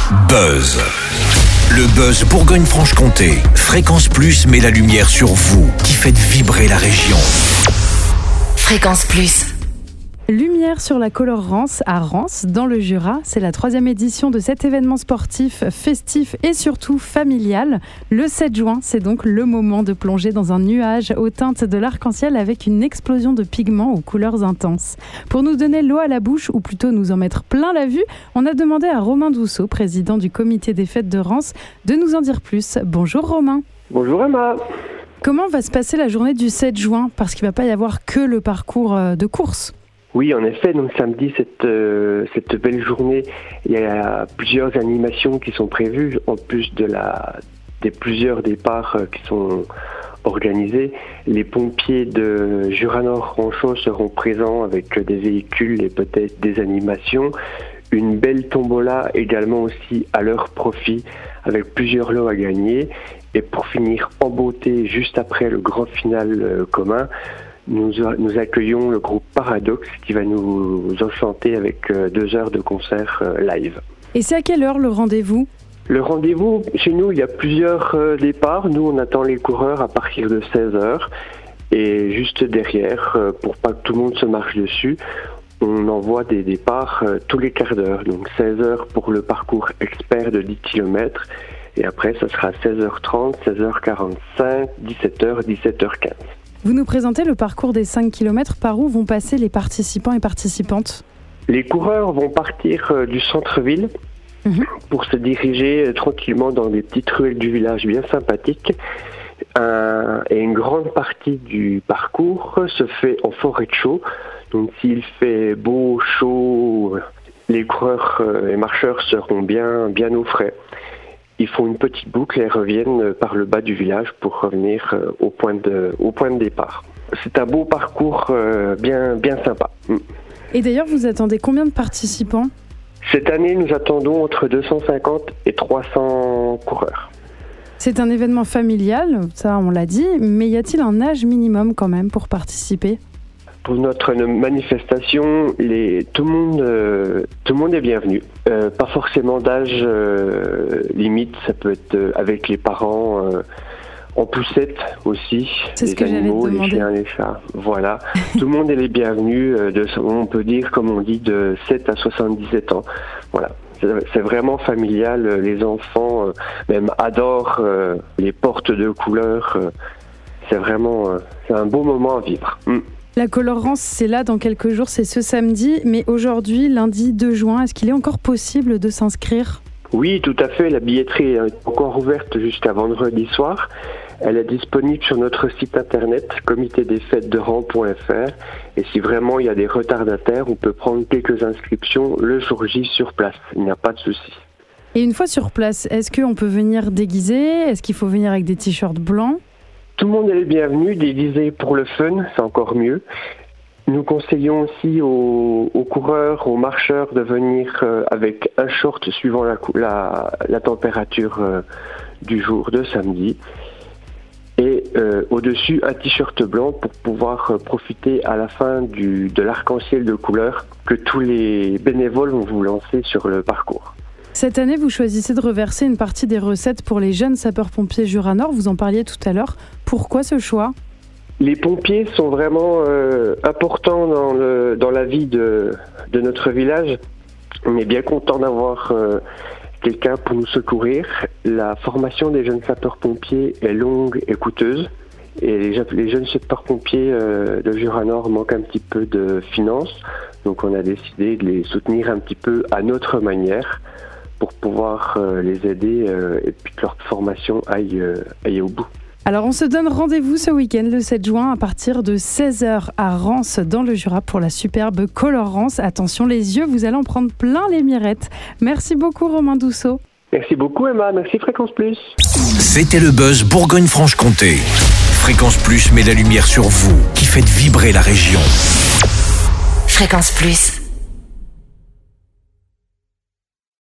Buzz. Le Buzz Bourgogne-Franche-Comté. Fréquence Plus met la lumière sur vous qui faites vibrer la région. Fréquence Plus. Lumière sur la Couleur Rance à Rance, dans le Jura. C'est la 3e édition de cet événement sportif, festif et surtout familial. Le 7 juin, c'est donc le moment de plonger dans un nuage aux teintes de l'arc-en-ciel avec une explosion de pigments aux couleurs intenses. Pour nous donner l'eau à la bouche, ou plutôt nous en mettre plein la vue, on a demandé à Romain Douceau, président du comité des fêtes de Rance, de nous en dire plus. Bonjour Romain. Bonjour Emma. Comment va se passer la journée du 7 juin ? Parce qu'il ne va pas y avoir que le parcours de course. Oui, en effet, donc samedi, cette belle journée, il y a plusieurs animations qui sont prévues, en plus des plusieurs départs qui sont organisés. Les pompiers de Jura-Nord-Ranchon seront présents avec des véhicules et peut-être des animations. Une belle tombola également aussi à leur profit, avec plusieurs lots à gagner. Et pour finir en beauté, juste après le grand final commun, nous accueillons le groupe Paradoxe qui va nous enchanter avec 2 heures de concert live. Et c'est à quelle heure le rendez-vous ? Le rendez-vous, chez nous, il y a plusieurs départs. Nous, on attend les coureurs à partir de 16h. Et juste derrière, pour pas que tout le monde se marche dessus, on envoie des départs tous les quarts d'heure. Donc 16h pour le parcours expert de 10 km. Et après, ça sera 16h30, 16h45, 17h, 17h15. Vous nous présentez le parcours des 5 km. Par où vont passer les participants et participantes ? Les coureurs vont partir du centre-ville pour se diriger tranquillement dans des petites ruelles du village bien sympathiques. Et une grande partie du parcours se fait en forêt de chaux. Donc s'il fait beau, chaud, les coureurs et marcheurs seront bien au frais. Ils font une petite boucle et reviennent par le bas du village pour revenir au point de départ. C'est un beau parcours bien sympa. Et d'ailleurs, vous attendez combien de participants ? Cette année, nous attendons entre 250 et 300 coureurs. C'est un événement familial, ça on l'a dit, mais y a-t-il un âge minimum quand même pour participer ? Pour notre manifestation, tout le monde est bienvenu. Pas forcément d'âge limite, ça peut être avec les parents en poussette aussi. C'est ce que j'allais te demander. Les chiens, les chats, voilà. Tout le monde est les bienvenus, on peut dire, comme on dit, de 7 à 77 ans. Voilà. C'est vraiment familial, les enfants même adorent les portes de couleurs. C'est un beau moment à vivre. La Couleur Rance, c'est là dans quelques jours, c'est ce samedi. Mais aujourd'hui, lundi 2 juin, est-ce qu'il est encore possible de s'inscrire ? Oui, tout à fait. La billetterie est encore ouverte jusqu'à vendredi soir. Elle est disponible sur notre site internet comitédesfêtesderans.fr. Et si vraiment il y a des retardataires, on peut prendre quelques inscriptions le jour J sur place. Il n'y a pas de souci. Et une fois sur place, est-ce qu'on peut venir déguisé ? Est-ce qu'il faut venir avec des t-shirts blancs ? Tout le monde est le bienvenu, déguisé pour le fun, c'est encore mieux. Nous conseillons aussi aux coureurs, aux marcheurs de venir avec un short suivant la température du jour de samedi. Et au-dessus, un t-shirt blanc pour pouvoir profiter à la fin de l'arc-en-ciel de couleurs que tous les bénévoles vont vous lancer sur le parcours. Cette année, vous choisissez de reverser une partie des recettes pour les jeunes sapeurs-pompiers Jura-Nord. Vous en parliez tout à l'heure. Pourquoi ce choix ? Les pompiers sont vraiment importants dans la vie de notre village. On est bien content d'avoir quelqu'un pour nous secourir. La formation des jeunes sapeurs-pompiers est longue et coûteuse. Et les jeunes sapeurs-pompiers de Jura-Nord manquent un petit peu de finances. Donc on a décidé de les soutenir un petit peu à notre manière, pour pouvoir les aider et puis que leur formation aille au bout. Alors on se donne rendez-vous ce week-end, le 7 juin, à partir de 16h à Rance, dans le Jura, pour la superbe Couleur Rance. Attention les yeux, vous allez en prendre plein les mirettes. Merci beaucoup Romain Douceau. Merci beaucoup Emma, merci Fréquence Plus. C'était le Buzz Bourgogne-Franche-Comté. Fréquence Plus met la lumière sur vous qui faites vibrer la région. Fréquence Plus.